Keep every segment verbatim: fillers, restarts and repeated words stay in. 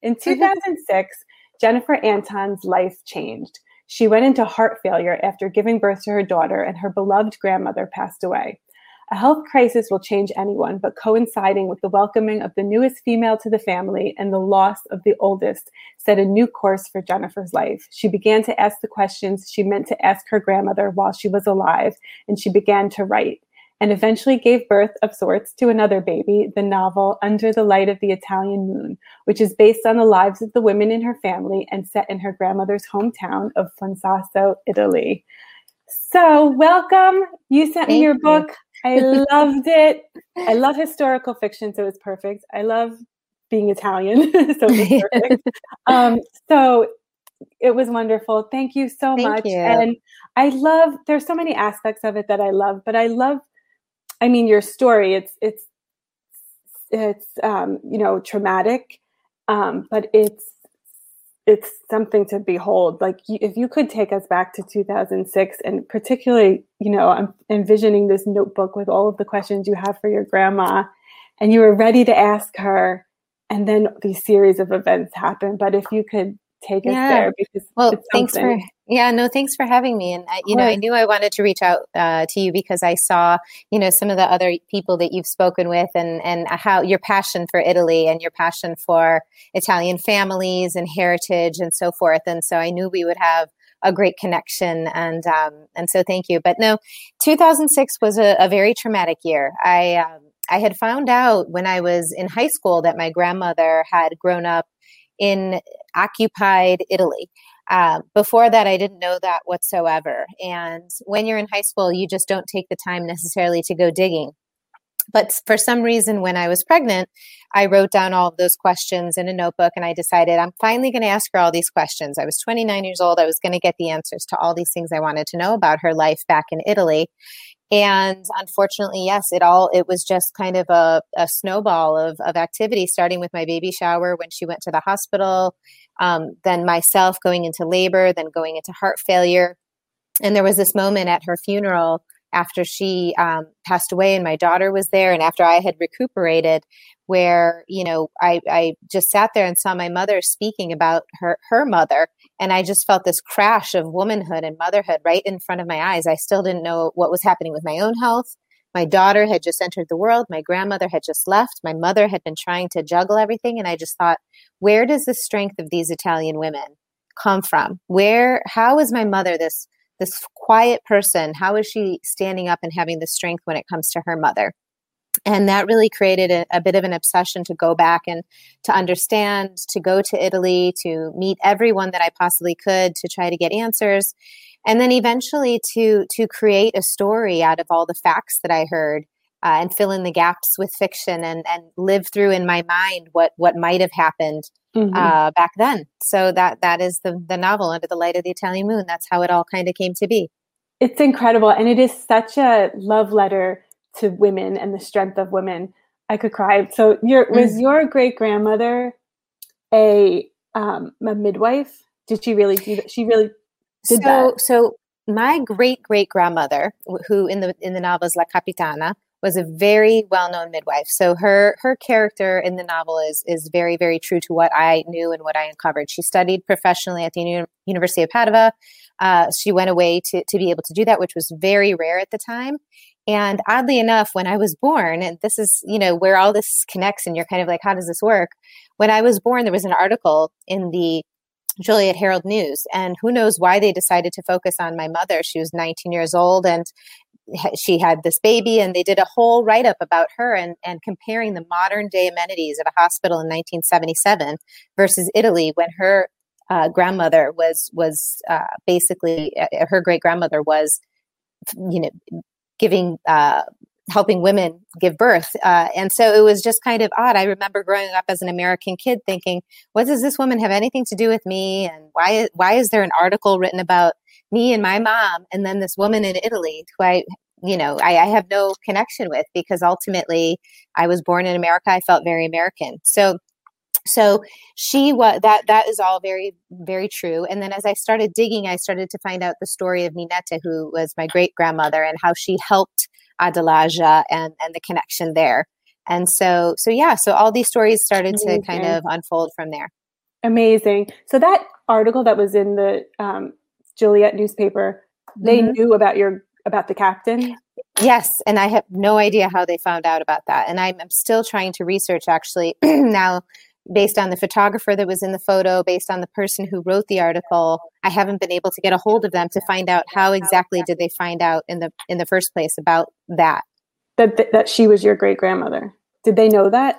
In two thousand six, Jennifer Anton's life changed. She went into heart failure after giving birth to her daughter, and her beloved grandmother passed away. A health crisis will change anyone, but coinciding with the welcoming of the newest female to the family and the loss of the oldest set a new course for Jennifer's life. She began to ask the questions she meant to ask her grandmother while she was alive, and she began to write, and eventually gave birth of sorts to another baby, the novel Under the Light of the Italian Moon, which is based on the lives of the women in her family and set in her grandmother's hometown of Fonsasso, Italy. So welcome. You sent Thank me your you. book. I loved it. I love historical fiction, so it's perfect. I love being Italian, so it's perfect. um, so it was wonderful. Thank you so Thank much. you. And I love, there's so many aspects of it that I love, but I love, I mean, your story, it's, it's, it's, um, you know, traumatic, um, but it's, it's something to behold. Like, you, if you could take us back to two thousand six, and particularly, you know, I'm envisioning this notebook with all of the questions you have for your grandma, and you were ready to ask her, and then these series of events happen. But if you could take us Yeah. there, because Well, it's thanks for, something. yeah, no, thanks for having me. And, I, you know, I knew I wanted to reach out uh, to you because I saw, you know, some of the other people that you've spoken with, and, and how your passion for Italy and your passion for Italian families and heritage and so forth. And so I knew we would have a great connection. And, um, and so thank you. But no, two thousand six was a, a very traumatic year. I, um, I had found out when I was in high school that my grandmother had grown up in occupied Italy. Um, before that, I didn't know that whatsoever. And when you're in high school, you just don't take the time necessarily to go digging. But for some reason, when I was pregnant, I wrote down all of those questions in a notebook, and I decided I'm finally going to ask her all these questions. I was twenty-nine years old. I was going to get the answers to all these things I wanted to know about her life back in Italy. And unfortunately, yes, it all, it was just kind of a, a snowball of, of activity, starting with my baby shower when she went to the hospital, um, then myself going into labor, then going into heart failure. And there was this moment at her funeral after she um, passed away and my daughter was there, and after I had recuperated, where, you know, I, I just sat there and saw my mother speaking about her, her mother. And I just felt this crash of womanhood and motherhood right in front of my eyes. I still didn't know what was happening with my own health. My daughter had just entered the world. My grandmother had just left. My mother had been trying to juggle everything. And I just thought, where does the strength of these Italian women come from? Where, how is my mother this, this quiet person? How is she standing up and having the strength when it comes to her mother? And that really created a, a bit of an obsession to go back and to understand, to go to Italy, to meet everyone that I possibly could, to try to get answers. And then eventually to to create a story out of all the facts that I heard, uh, and fill in the gaps with fiction, and, and live through in my mind what, what might have happened mm-hmm. uh, back then. So that that is the, the novel, Under the Light of the Italian Moon. That's how it all kind of came to be. It's incredible. And it is such a love letter to women and the strength of women. I could cry. So your was mm. your great grandmother a um, a midwife? Did she really do that? She really did so, that. So my great great grandmother, who in the in the novel is La Capitana, was a very well known midwife. So her her character in the novel is is very very true to what I knew and what I uncovered. She studied professionally at the Uni- University of Padua. Uh, she went away to to be able to do that, which was very rare at the time. And oddly enough, when I was born, and this is, you know, where all this connects and you're kind of like, how does this work? When I was born, there was an article in the Joliet Herald News, and who knows why they decided to focus on my mother. She was nineteen years old and she had this baby, and they did a whole write-up about her and, and comparing the modern day amenities of a hospital in nineteen seventy-seven versus Italy, when her uh, grandmother was, was uh, basically, uh, her great-grandmother was, you know, giving, uh, helping women give birth. Uh, and so it was just kind of odd. I remember growing up as an American kid thinking, what does this woman have anything to do with me? And why, why is there an article written about me and my mom, and then this woman in Italy who I, you know, I, I have no connection with, because ultimately I was born in America. I felt very American. So So she was that that is all very, very true. And then as I started digging, I started to find out the story of Ninetta, who was my great grandmother, and how she helped Adelaja and, and the connection there. And so, so yeah, so all these stories started to kind of unfold from there. Amazing. So that article that was in the um, Joliet newspaper, they mm-hmm. knew about your about the captain? Yes, and I have no idea how they found out about that. And I'm, I'm still trying to research actually now, based on the photographer that was in the photo, based on the person who wrote the article. I haven't been able to get a hold of them to find out how exactly did they find out in the in the first place about that. That that, that she was your great grandmother. Did they know that?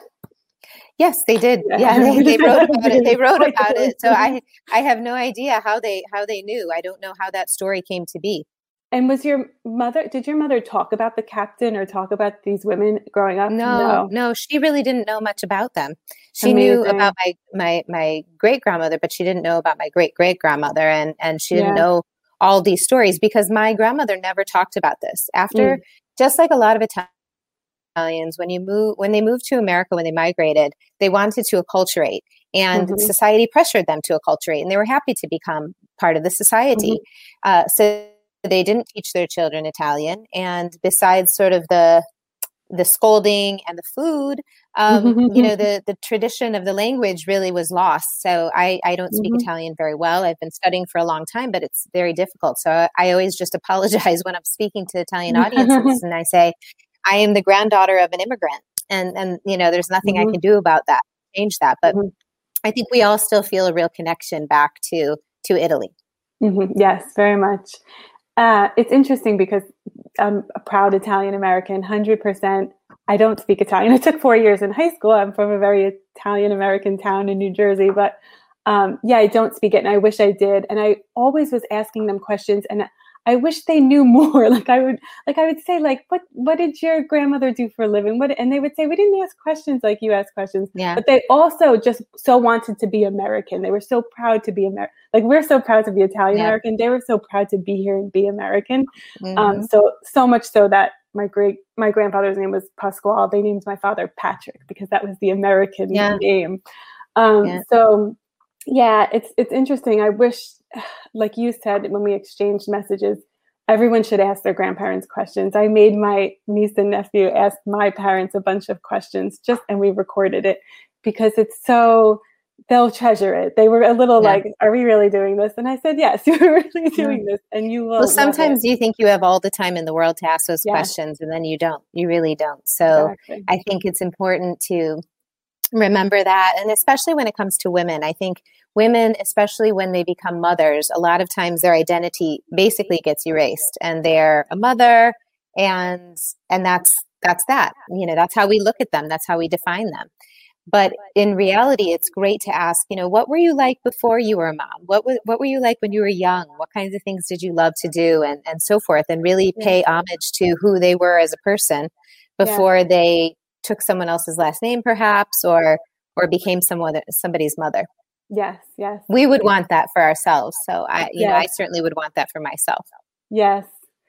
Yes, they did. Yeah, yeah they, they wrote about it. They wrote about it. So I I have no idea how they how they knew. I don't know how that story came to be. And was your mother, did your mother talk about the captain or talk about these women growing up? No, no, no she really didn't know much about them. She Amazing. knew about my, my, my great grandmother, but she didn't know about my great great grandmother. And, and she didn't yeah. know all these stories because my grandmother never talked about this. After, mm. just like a lot of Italians, when you move, when they moved to America, when they migrated, they wanted to acculturate. And mm-hmm. society pressured them to acculturate, and they were happy to become part of the society. Mm-hmm. Uh, so they didn't teach their children Italian. And besides sort of the the scolding and the food, um, you know, the, the tradition of the language really was lost. So I, I don't speak mm-hmm. Italian very well. I've been studying for a long time, but it's very difficult. So I, I always just apologize when I'm speaking to Italian audiences and I say, I am the granddaughter of an immigrant. And, and you know, there's nothing mm-hmm. I can do about that, change that. But mm-hmm. I think we all still feel a real connection back to, to Italy. Mm-hmm. Yes, very much. Uh, it's interesting because I'm a proud Italian American, one hundred percent. I don't speak Italian. It took four years in high school. I'm from a very Italian American town in New Jersey, but um, yeah, I don't speak it, and I wish I did. And I always was asking them questions, and I wish they knew more. Like I would, like I would say, like, what, what did your grandmother do for a living? What, and they would say, we didn't ask questions like you ask questions. Yeah. But they also just so wanted to be American. They were so proud to be American. Like we're so proud to be Italian American. Yeah. They were so proud to be here and be American. Mm-hmm. Um, so, so much so that my great, my grandfather's name was Pasquale. They named my father Patrick because that was the American yeah. name. Um, yeah. So yeah, it's, it's interesting. I wish, like you said, when we exchanged messages, everyone should ask their grandparents questions. I made my niece and nephew ask my parents a bunch of questions just, and we recorded it because it's so, they'll treasure it. They were a little yeah. like, are we really doing this? And I said, yes, you're really doing yeah. this. And you will. Well, sometimes you think you have all the time in the world to ask those yeah. questions, and then you don't. You really don't. So exactly. I think it's important to remember that. And especially when it comes to women, I think women, especially when they become mothers, a lot of times their identity basically gets erased and they're a mother and, and that's, that's that, you know, that's how we look at them. That's how we define them. But in reality, it's great to ask, you know, what were you like before you were a mom? What was, what were you like when you were young? What kinds of things did you love to do? And, and so forth, and really pay homage to who they were as a person before yeah. they took someone else's last name, perhaps, or, or became someone, somebody's mother. Yes, yes. We would want that for ourselves. So I, you yes. know, I certainly would want that for myself. Yes.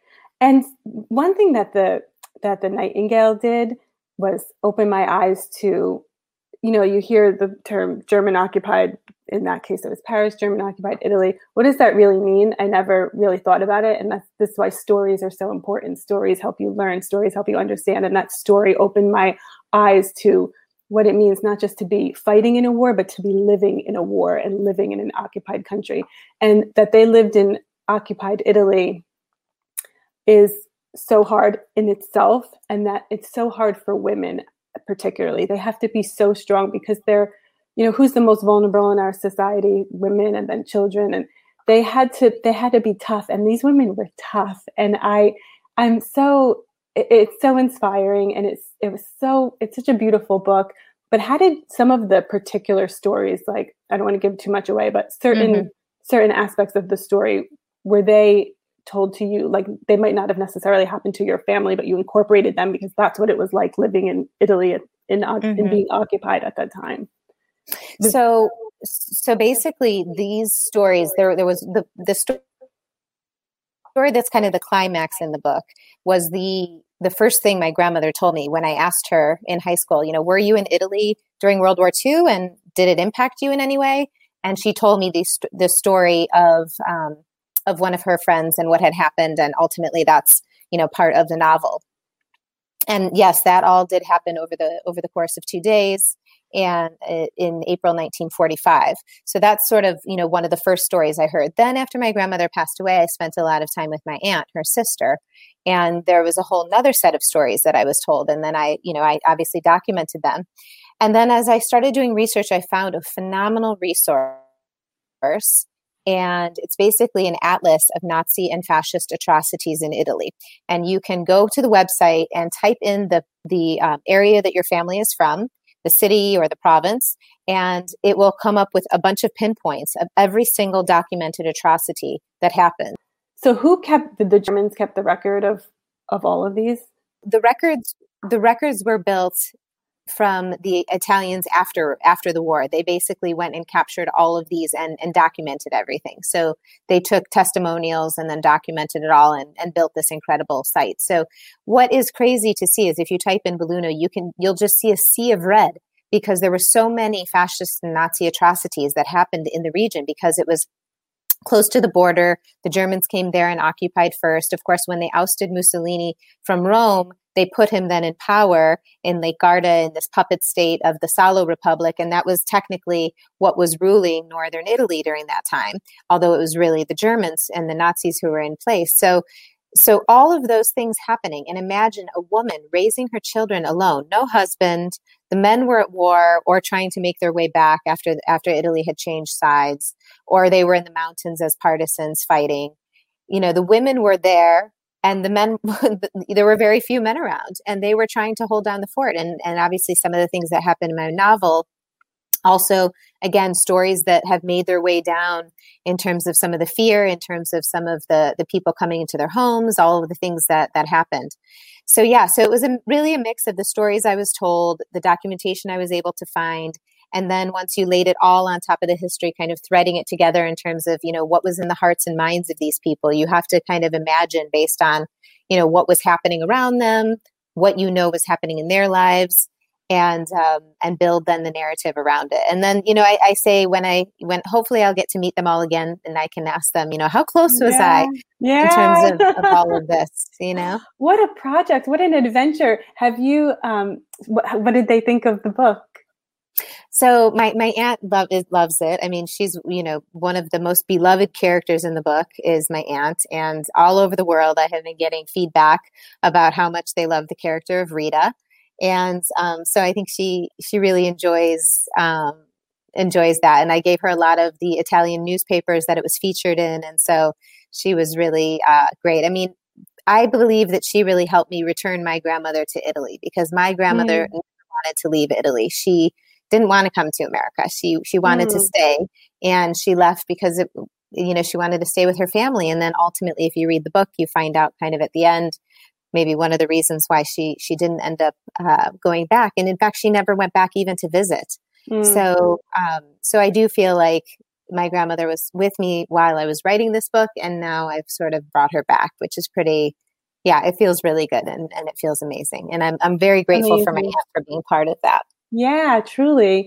And one thing that the, that the Nightingale did was open my eyes to, you know, you hear the term German occupied, in that case it was Paris, German occupied Italy. What does that really mean? I never really thought about it. And that's, that's why stories are so important. Stories help you learn, stories help you understand. And that story opened my eyes to what it means not just to be fighting in a war, but to be living in a war and living in an occupied country. And that they lived in occupied Italy is so hard in itself, and that it's so hard for women particularly. They have to be so strong because they're, you know, who's the most vulnerable in our society? Women, and then children. And they had to, they had to be tough. And these women were tough. And I, I'm so, it, it's so inspiring. And it's, it was so, it's such a beautiful book. But how did some of the particular stories, like, I don't want to give too much away, but certain, mm-hmm. certain aspects of the story, were they told to you, like they might not have necessarily happened to your family, but you incorporated them because that's what it was like living in Italy and in, mm-hmm. in being occupied at that time? So, so basically these stories, there, there was the, the story that's kind of the climax in the book was the, the first thing my grandmother told me when I asked her in high school, you know, were you in Italy during World War Two and did it impact you in any way? And she told me the, the story of, um, of one of her friends and what had happened. And ultimately that's, you know, part of the novel. And yes, that all did happen over the, over the course of two days. and uh, in April nineteen forty-five. So that's sort of, you know, one of the first stories I heard. Then after my grandmother passed away, I spent a lot of time with my aunt, her sister, and there was a whole nother set of stories that I was told. And then I, you know, I obviously documented them. And then as I started doing research, I found a phenomenal resource, and it's basically an atlas of Nazi and fascist atrocities in Italy. And you can go to the website and type in the, the um, area that your family is from, the city or the province, and it will come up with a bunch of pinpoints of every single documented atrocity that happened. So who kept, did the Germans kept the record of, of all of these? The records, the records were built from the Italians after after the war. They basically went and captured all of these and, and documented everything. So they took testimonials and then documented it all and, and built this incredible site. So what is crazy to see is if you type in Belluno, you can you'll just see a sea of red, because there were so many fascist and Nazi atrocities that happened in the region because it was close to the border. The Germans came there and occupied first. Of course, when they ousted Mussolini from Rome, they put him then in power in Lake Garda, in this puppet state of the Salo Republic. And that was technically what was ruling northern Italy during that time, although it was really the Germans and the Nazis who were in place. So, so all of those things happening. And imagine a woman raising her children alone, no husband. The men were at war or trying to make their way back after, after Italy had changed sides, or they were in the mountains as partisans fighting. You know, the women were there. And the men, there were very few men around, and they were trying to hold down the fort. And, and obviously some of the things that happened in my novel, also, again, stories that have made their way down in terms of some of the fear, in terms of some of the, the people coming into their homes, all of the things that, that happened. So yeah, so it was a, really a mix of the stories I was told, the documentation I was able to find, and then once you laid it all on top of the history, kind of threading it together in terms of, you know, what was in the hearts and minds of these people. You have to kind of imagine based on, you know, what was happening around them, what you know was happening in their lives, and um, and build then the narrative around it. And then, you know, I, I say when I, when hopefully I'll get to meet them all again, and I can ask them, you know, how close was yeah. I yeah. in terms of, of all of this, you know? What a project. What an adventure. Have you, um, what, what did they think of the book? So my, my aunt love, is, loves it. I mean, she's, you know, one of the most beloved characters in the book is my aunt. And all over the world, I have been getting feedback about how much they love the character of Rita. And um, so I think she she really enjoys um, enjoys that. And I gave her a lot of the Italian newspapers that it was featured in. And so she was really uh, great. I mean, I believe that she really helped me return my grandmother to Italy, because my grandmother mm. wanted to leave Italy. She didn't want to come to America. She she wanted mm. to stay, and she left because it, you know, she wanted to stay with her family. And then ultimately, if you read the book, you find out kind of at the end, maybe one of the reasons why she she didn't end up uh, going back. And in fact, she never went back even to visit. Mm. So um, so I do feel like my grandmother was with me while I was writing this book, and now I've sort of brought her back, which is pretty, yeah, it feels really good, and, and it feels amazing. And I'm I'm very grateful amazing. for my aunt for being part of that. Yeah, truly.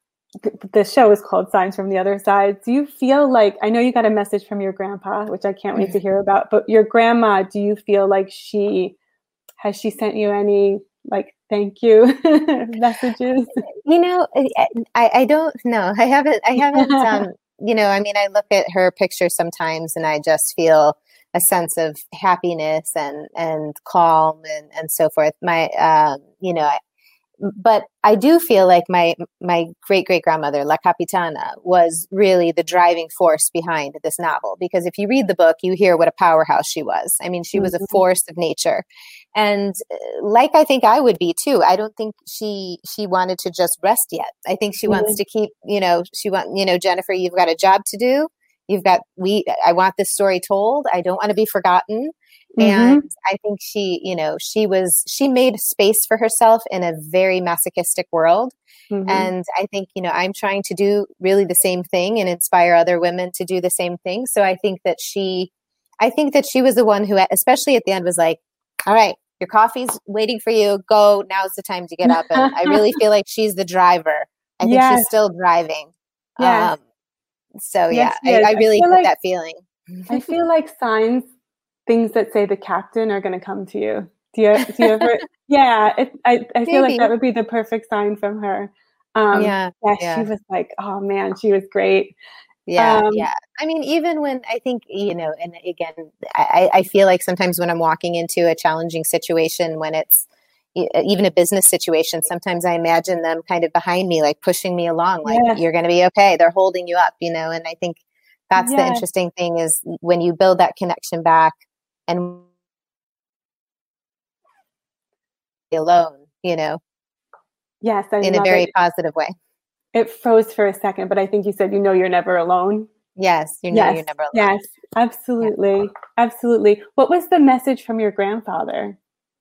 The show is called Signs from the Other Side. Do you feel like, I know you got a message from your grandpa, which I can't wait to hear about, but your grandma, do you feel like she, has she sent you any like thank you messages? You know, I, I don't know. I haven't, I haven't, um, you know, I mean, I look at her picture sometimes and I just feel a sense of happiness and, and calm and, and so forth. My, um, you know, I, But I do feel like my my great-great-grandmother, La Capitana, was really the driving force behind this novel. Because if you read the book, you hear what a powerhouse she was. I mean, she was a force of nature. And like I think I would be too, I don't think she she wanted to just rest yet. I think she mm-hmm. wants to keep, you know, she want, you know, Jennifer, you've got a job to do. You've got, we, I want this story told. I don't want to be forgotten. And mm-hmm. I think she, you know, she was, she made space for herself in a very masochistic world. Mm-hmm. And I think, you know, I'm trying to do really the same thing and inspire other women to do the same thing. So I think that she, I think that she was the one who, especially at the end, was like, all right, your coffee's waiting for you. Go. Now's the time to get up. And I really feel like she's the driver. I think yes. she's still driving. Yeah. Um, so yes, yeah, yes. I, I really I get like, that feeling. I feel like signs, things that say the captain are going to come to you. Do you, do you ever? Yeah, it, I, I feel Maybe. like that would be the perfect sign from her. Um, yeah, yeah, yeah. she was like, oh man, she was great. Yeah, Um, yeah. I mean, even when I think, you know, and again, I, I feel like sometimes when I'm walking into a challenging situation, when it's e- even a business situation, sometimes I imagine them kind of behind me, like pushing me along, like, yes, you're going to be okay. They're holding you up, you know, and I think that's the yes, interesting thing is when you build that connection back and alone, you know, yes, I in a love very it. positive way. It froze for a second, but I think you said, you know, you're never alone. Yes, you know, Yes, you're never alone. yes, Yeah. absolutely, absolutely. What was the message from your grandfather?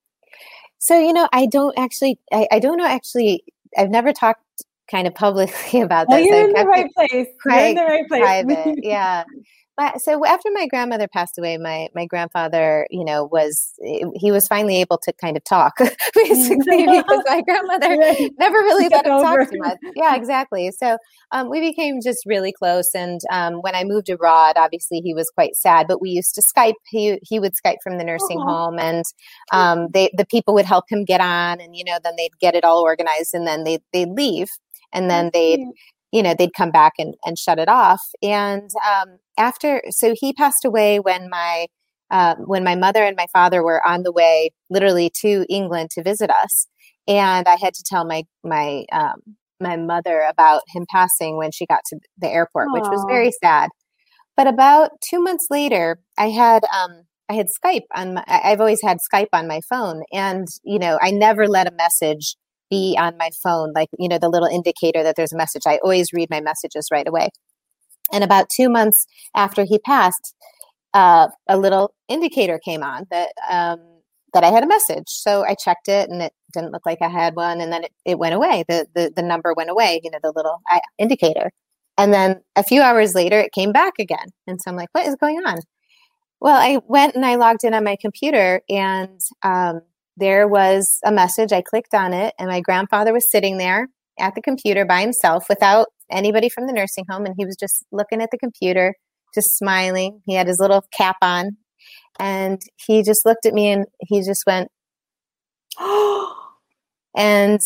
So, you know, I don't actually, I, I don't know actually, I've never talked kind of publicly about Well, this. you're I've in the kept it right place. You're in quite the right place. private. Yeah. But so after my grandmother passed away, my, my grandfather, you know, was, he was finally able to kind of talk basically because my grandmother Right. never really let Took him talk over. too much. Yeah, exactly. So um, we became just really close. And um, when I moved abroad, obviously he was quite sad, but we used to Skype. He, he would Skype from the nursing Aw. home and um, they, the people would help him get on and, you know, then they'd get it all organized and then they, they'd leave and then That's they'd, sweet. you know, they'd come back and, and shut it off. And um, after, so he passed away when my, uh, when my mother and my father were on the way literally to England to visit us. And I had to tell my, my, um, my mother about him passing when she got to the airport, which was Aw. very sad. But about two months later, I had, um, I had Skype on my, I- I've always had Skype on my phone. And, you know, I never let a message be on my phone, like, you know, the little indicator that there's a message. I always read my messages right away. And about two months after he passed, uh, a little indicator came on that um, that I had a message. So I checked it, and it didn't look like I had one. And then it, it went away. The, the the number went away. You know, the little uh, indicator. And then a few hours later, it came back again. And so I'm like, what is going on? Well, I went and I logged in on my computer, and um, there was a message. I clicked on it, and my grandfather was sitting there at the computer by himself without anybody from the nursing home. And he was just looking at the computer, just smiling. He had his little cap on, and he just looked at me and he just went, and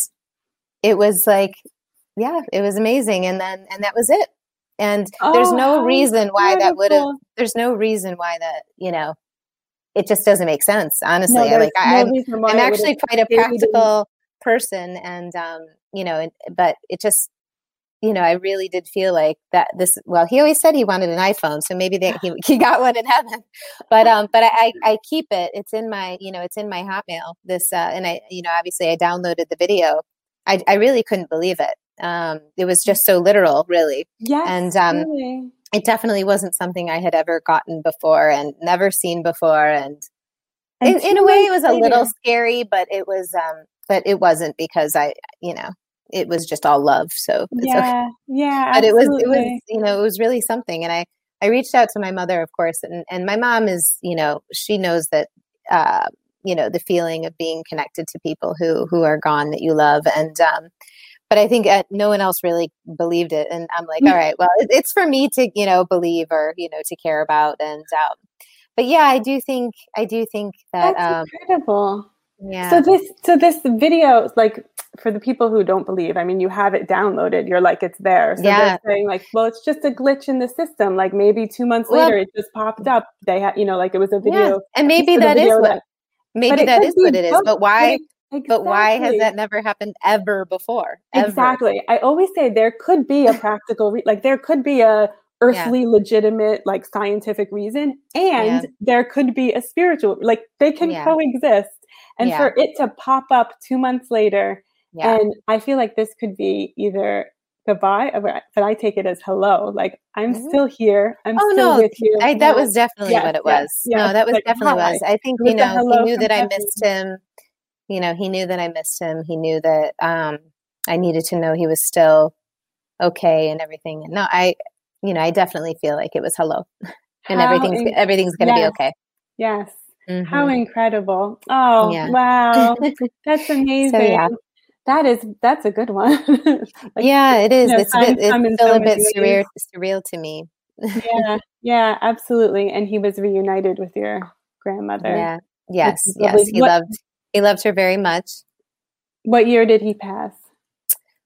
it was like, yeah, it was amazing. And then, and that was it. And there's Oh, no how reason why that would have, incredible. there's no reason why that, you know, it just doesn't make sense. Honestly, No, I there's like, I, no I'm, reason why I'm it would have actually quite a stayed in. practical person. And, um, you know, and, but it just, you know, I really did feel like that this, well, he always said he wanted an iPhone, so maybe that he, he got one in heaven, but, um, but I, I keep it, it's in my, you know, it's in my Hotmail, this, uh, and I, you know, obviously I downloaded the video. I, I really couldn't believe it. Um, it was just so literal, really. Yes, And, um, really. it definitely wasn't something I had ever gotten before and never seen before. And And in, in two a way it months was a little later. scary, but it was, um, but it wasn't because I, you know, it was just all love. So it's okay. Yeah, yeah, But it was, it was, absolutely. you know, it was really something. And I, I reached out to my mother, of course, and, and my mom is, you know, she knows that, uh, you know, the feeling of being connected to people who, who are gone that you love. And, um, but I think uh, no one else really believed it. And I'm like, all right, well, it, it's for me to, you know, believe or, you know, to care about. And, um, but yeah, I do think, I do think that, That's um, incredible. yeah. So this, so this video, like for the people who don't believe, I mean, you have it downloaded. You're like, it's there. So Yeah. they're saying like, well, it's just a glitch in the system. Like maybe two months Well, later, it just popped up. They had, you know, like it was a yeah. video. And a piece maybe of the that is video what, that, but maybe it that could is be what it is. both. But But why, it, but why has exactly. that never happened ever before? Ever. Exactly. I always say there could be a practical, re- like there could be a earthly, Yeah. legitimate, like scientific reason, and Yeah. there could be a spiritual, like they can Yeah. coexist. And Yeah. for it to pop up two months later, Yeah. and I feel like this could be either goodbye, or- but I take it as hello. Like I'm Mhm. still here. I'm Oh still no, with you. I, that Yeah. was definitely Yes. what it Yes. was. Yes. No, that was Like definitely hi. was. I think, It you was a know, he hello knew from that I heaven. missed him. You know, he knew that I missed him. He knew that um, I needed to know he was still okay and everything. And no, I, you know, I definitely feel like it was hello, and How everything's in- everything's gonna be yes. okay. Yes. How Mm-hmm. incredible. Oh, Yeah. wow. That's So amazing. yeah, That is, that's a good one. Like, yeah, it you is. know, It's a bit, signs it's come in still so a many bit ways. surreal, surreal to me. Yeah. Yeah, absolutely. And he was reunited with your grandmother, Yeah. which Yes. is Yes. lovely. He What, loved. He loved her very much. what year did he pass?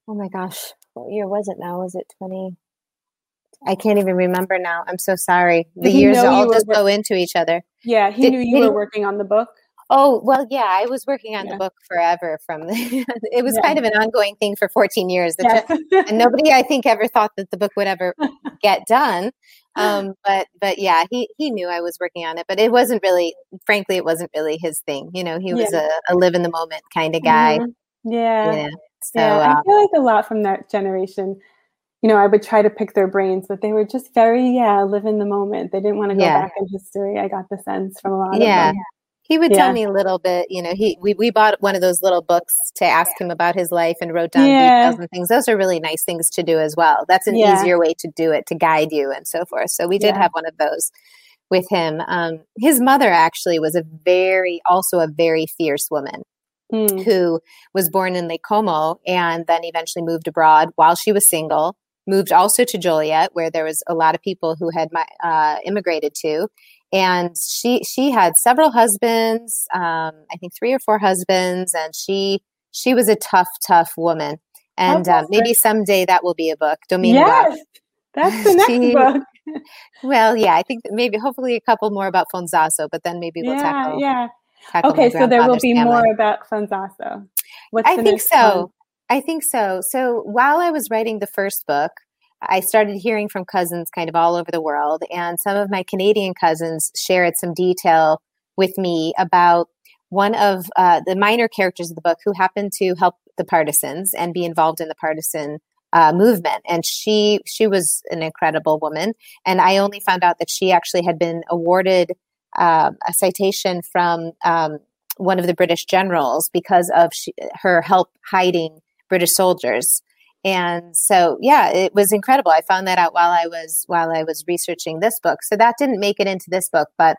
Oh my gosh. What year was it now? Was it twenty? I can't even remember now. I'm so sorry. The Did he years know you all were just wor- go into each other. Yeah, he Did, knew you did were he? working on the book. Oh, well, yeah, I was working on the Yeah. book forever from the, it was Yeah. kind of an ongoing thing for fourteen years. The Yes. ch- and nobody, I think, ever thought that the book would ever get done. Um, but, but yeah, he, he knew I was working on it, but it wasn't really, frankly, it wasn't really his thing. You know, he was Yeah. a, a live in the moment kind of guy. Mm-hmm. Yeah. You know, so, Yeah. I um, feel like a lot from that generation, you know, I would try to pick their brains, but they were just very, yeah, live in the moment. They didn't want to go yeah, back in history. I got the sense from a lot yeah. of them. He would tell Yeah. me a little bit, you know, he we, we bought one of those little books to ask him about his life and wrote down Yeah. details and things. Those are really nice things to do as well. That's an Yeah. easier way to do it, to guide you and so forth. So we did Yeah. have one of those with him. Um, his mother actually was a very, also a very fierce woman Mm. who was born in Lake Como and then eventually moved abroad while she was single, moved also to Joliet, where there was a lot of people who had uh, immigrated to. And she she had several husbands, um, I think three or four husbands, and she she was a tough, tough woman. And uh, maybe someday that will be a book. Dominga. Yes, that's the next she, book. Well, yeah, I think that maybe hopefully a couple more about Fonzaso, but then maybe we'll Yeah, tackle. yeah. tackle Okay, my so there will grandfather's be family. more about Fonzaso. What's I the think next so. one? I think so. So while I was writing the first book, I started hearing from cousins kind of all over the world. And some of my Canadian cousins shared some detail with me about one of uh, the minor characters of the book who happened to help the partisans and be involved in the partisan uh, movement. And she she was an incredible woman. And I only found out that she actually had been awarded uh, a citation from um, one of the British generals because of she, her help hiding British soldiers. And so, yeah, it was incredible. I found that out while I was while I was researching this book. So that didn't make it into this book, but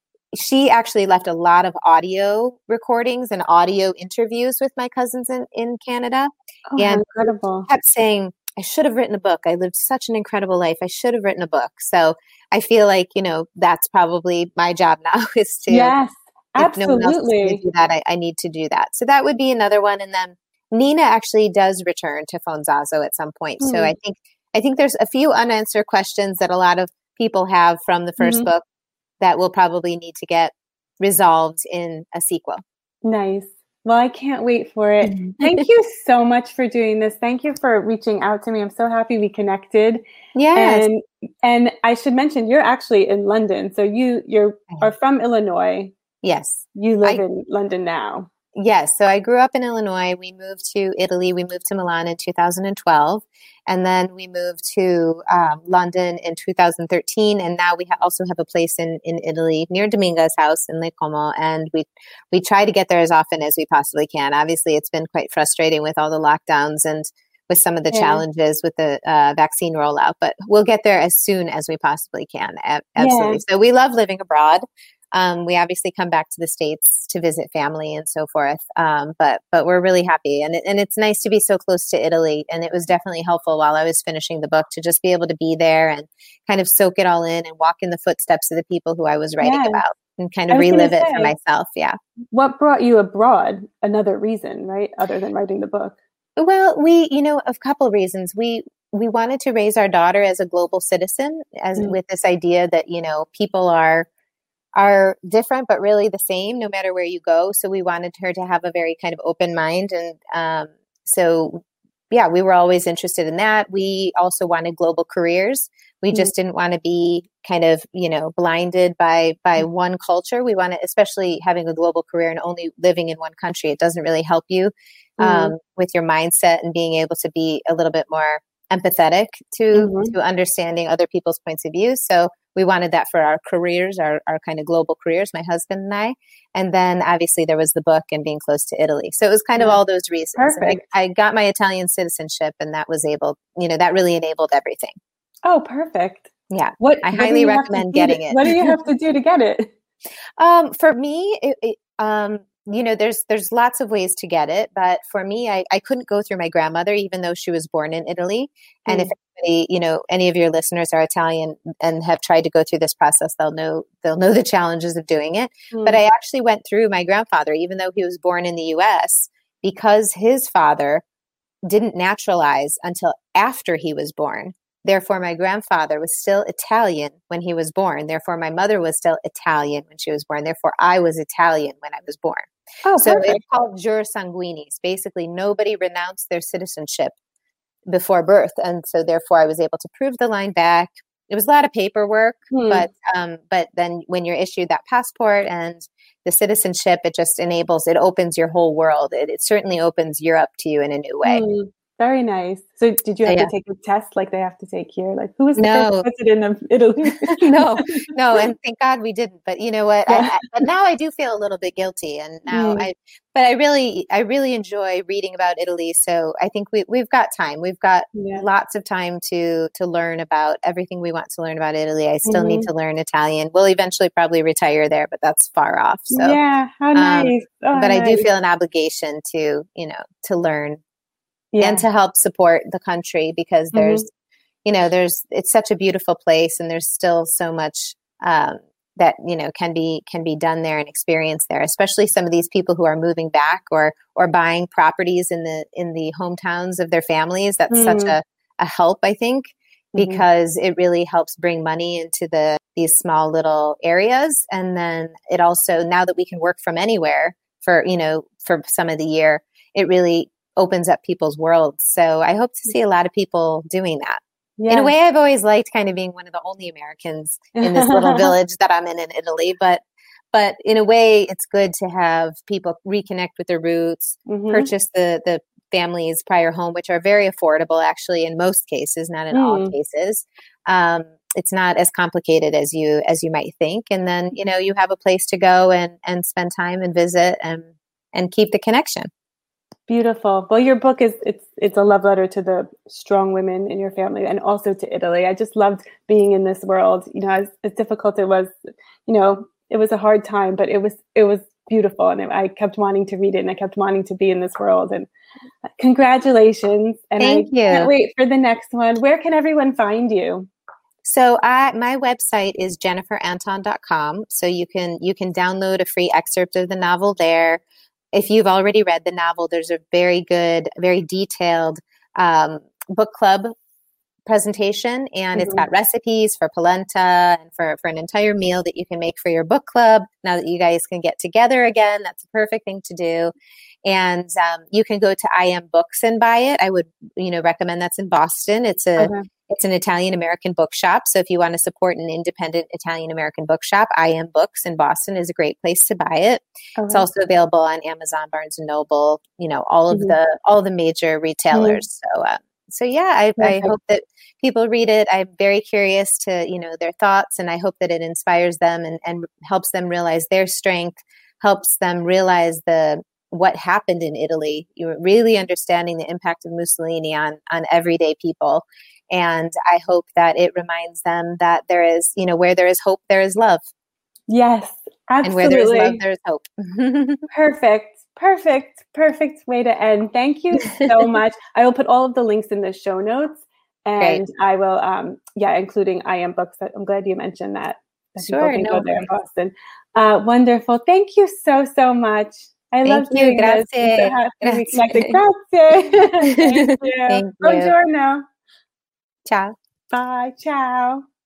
she actually left a lot of audio recordings and audio interviews with my cousins in, in Canada. Oh, And incredible. kept saying, I should have written a book. I lived such an incredible life. I should have written a book. So I feel like, you know, that's probably my job now is to, yes, if no one else is going to absolutely. do that, I, I need to do that. So that would be another one. And then Nina actually does return to Fonzaso at some point. Hmm. So I think I think there's a few unanswered questions that a lot of people have from the first Mhm. book that will probably need to get resolved in a sequel. Nice. Well, I can't wait for it. Thank you so much for doing this. Thank you for reaching out to me. I'm so happy we connected. Yes. And and I should mention you're actually in London. So you you're are from Illinois. Yes. You live I- in London now. Yes. So I grew up in Illinois. We moved to Italy. We moved to Milan in two thousand twelve. And then we moved to um, London in two thousand thirteen. And now we ha- also have a place in, in Italy near Dominga's house in Lake Como. And we, we try to get there as often as we possibly can. Obviously, it's been quite frustrating with all the lockdowns and with some of the Yeah. challenges with the uh, vaccine rollout. But we'll get there as soon as we possibly can. A- absolutely. Yeah. So we love living abroad. Um, we obviously come back to the States to visit family and so forth. Um, but but we're really happy. And, it, and it's nice to be so close to Italy. And it was definitely helpful while I was finishing the book to just be able to be there and kind of soak it all in and walk in the footsteps of the people who I was writing Yes. about and kind I of was gonna relive it for say- myself. Yeah. What brought you abroad? Another reason, right? Other than writing the book. Well, we, you know, a couple of reasons. We we wanted to raise our daughter as a global citizen, as Mm. with this idea that, you know, people are are different, but really the same no matter where you go. So we wanted her to have a very kind of open mind. And um, so, yeah, we were always interested in that. We also wanted global careers. We just didn't want to be kind of, you know, blinded by by one culture. We wanted, especially having a global career and only living in one country, it doesn't really help you um, Mhm. with your mindset and being able to be a little bit more empathetic to Mhm. to understanding other people's points of view. So we wanted that for our careers, our, our kind of global careers, my husband and I. And then obviously there was the book and being close to Italy. So it was kind of Yeah. all those reasons. And Perfect. I, I got my Italian citizenship and that was able, you know, that really enabled everything. Oh, perfect. Yeah. What I what do highly you have to recommend do to- getting it. What do you have to do to get it? Um, for me, it, it, um, you know, there's there's lots of ways to get it, but for me, I, I couldn't go through my grandmother, even though she was born in Italy. And if Mm. anybody, you know, any of your listeners are Italian and have tried to go through this process, they'll know they'll know the challenges of doing it. But Mm. I actually went through my grandfather, even though he was born in the U S, because his father didn't naturalize until after he was born. Therefore, my grandfather was still Italian when he was born. Therefore, my mother was still Italian when she was born. Therefore, I was Italian when I was born. Oh, so perfect. It's called jure sanguinis. Basically, nobody renounced their citizenship before birth. And so therefore, I was able to prove the line back. It was a lot of paperwork, hmm. but um, but then when you're issued that passport and the citizenship, it just enables, it opens your whole world. It, it certainly opens Europe to you in a new way. Hmm. Very nice. So did you have yeah. to take a test like they have to take here? Like, who was the no. first president of Italy? no, no. And thank God we didn't. But you know what? Yeah. I, I, but now I do feel a little bit guilty. And now mm. I, but I really, I really enjoy reading about Italy. So I think we, we've got time. We've got yeah. lots of time to, to learn about everything we want to learn about Italy. I still mm-hmm. need to learn Italian. We'll eventually probably retire there, but that's far off. So yeah, how nice. Um, oh, but nice. I do feel an obligation to, you know, to learn. Yeah. And to help support the country because there's, mm-hmm. you know, there's, it's such a beautiful place and there's still so much um, that, you know, can be, can be done there and experienced there, especially some of these people who are moving back or, or buying properties in the, in the hometowns of their families. That's mm-hmm. such a, a help, I think, because mm-hmm. it really helps bring money into the, these small little areas. And then it also, now that we can work from anywhere for, you know, for some of the year, it really opens up people's worlds. So I hope to see a lot of people doing that. Yeah. In a way, I've always liked kind of being one of the only Americans in this little village that I'm in in Italy. But but in a way, it's good to have people reconnect with their roots, mm-hmm. purchase the the family's prior home, which are very affordable, actually, in most cases, not in mm. all cases. Um, it's not as complicated as you as you might think. And then, you know, you have a place to go and and spend time and visit and and keep the connection. Beautiful. Well, your book is, it's it's a love letter to the strong women in your family and also to Italy. I just loved being in this world. You know, as, as difficult it was, you know, it was a hard time, but it was it was beautiful. And I kept wanting to read it and I kept wanting to be in this world. And congratulations. And Thank I you. can't wait for the next one. Where can everyone find you? So I, my website is jennifer anton dot com. So you can you can download a free excerpt of the novel there. If you've already read the novel, there's a very good, very detailed um, book club presentation, and mm-hmm. it's got recipes for polenta and for, for an entire meal that you can make for your book club. Now that you guys can get together again, that's a perfect thing to do. And um, you can go to I Am Books and buy it. I would, you know, recommend that's in Boston. It's a okay. It's an Italian-American bookshop. So if you want to support an independent Italian-American bookshop, I Am Books in Boston is a great place to buy it. Okay. It's also available on Amazon, Barnes and Noble, you know, all of mm-hmm. the all the major retailers. Mm-hmm. So, uh, so yeah, I, I hope that people read it. I'm very curious to, you know, their thoughts, and I hope that it inspires them and, and helps them realize their strength, helps them realize the what happened in Italy. You're really understanding the impact of Mussolini on on everyday people. And I hope that it reminds them that there is, you know, where there is hope, there is love. Yes, absolutely. And where there is love, there is hope. Perfect. Perfect. Perfect way to end. Thank you so much. I will put all of the links in the show notes, and Great. I will, um, yeah, including I Am Books. I'm glad you mentioned that. that sure. People can No go there in Boston. Uh, wonderful. Thank you so, so much. I Thank love you. doing Grazie. this. So happy Grazie. we connected. Grazie. Thank you. Thank you. Buongiorno. Ciao. Bye. Ciao.